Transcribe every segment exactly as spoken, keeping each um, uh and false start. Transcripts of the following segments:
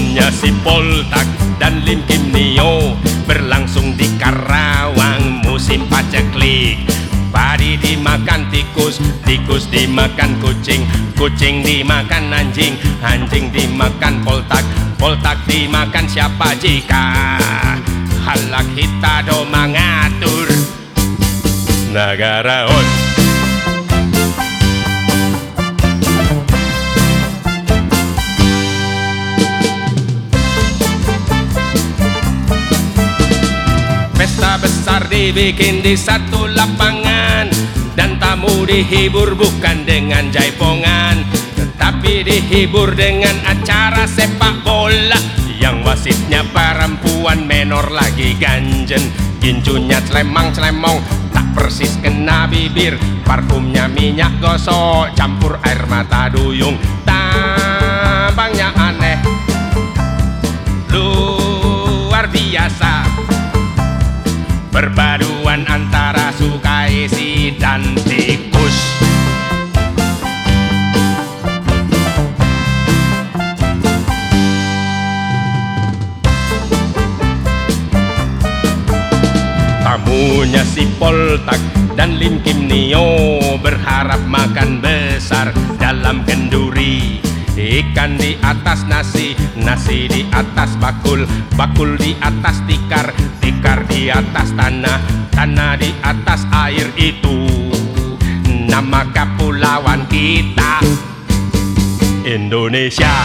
Tamunya si Poltak dan Lim Kim Nio berlangsung di Karawang musim paceklik. Padi dimakan tikus, tikus dimakan kucing, kucing dimakan anjing, anjing dimakan Poltak, Poltak dimakan siapa jika halak kita do mengatur negara on. Pesta besar dibikin di satu lapangan, dan tamu dihibur bukan dengan jaipongan, tetapi dihibur dengan acara sepak bola yang wasitnya perempuan menor lagi ganjen. Gincunya celemang-celemong tak persis kena bibir, parfumnya minyak gosok campur air mata duyung. Tampangnya aneh luar biasa, perpaduan antara Sukaisi dan tikus. Tamunya si Poltak dan Lim Kim Nio berharap makan besar dalam kenduri. Ikan di atas nasi, nasi di atas bakul, bakul di atas tikar, tikar di atas tanah, tanah di atas air. Itu nama kepulauan kita, Indonesia.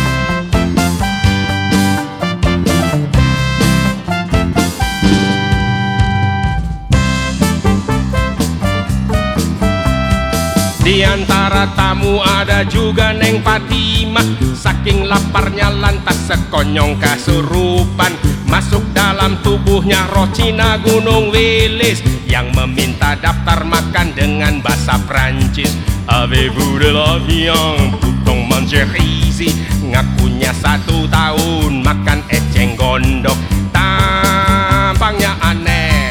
Di antara tamu ada juga Neng Fatimah. Saking laparnya lantas sekonyong kasurupan, masuk dalam tubuhnya roh Cina Gunung Wilis yang meminta daftar makan dengan bahasa Prancis. Avez-vous de la viande, potong manger ici. Ngakunya satu tahun makan eceng gondok. Tampangnya aneh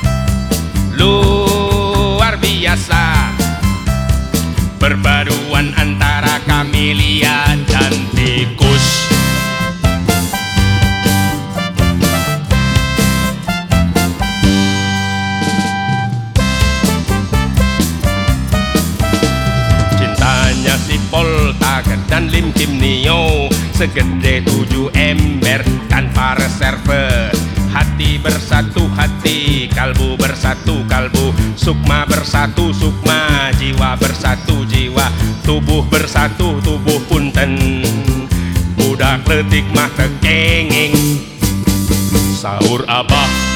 luar biasa, perpaduan antara kamelia dan tikus. Cintanya si Poltak dan Lim Kim Nio segede tujuh ember tanpa reserve. Hati bersatu hati, kalbu bersatu kalbu, sukma bersatu sukma, jiwa bersatu jiwa, tubuh bersatu tubuh punten. Budak letik mah tekenging, sahur abah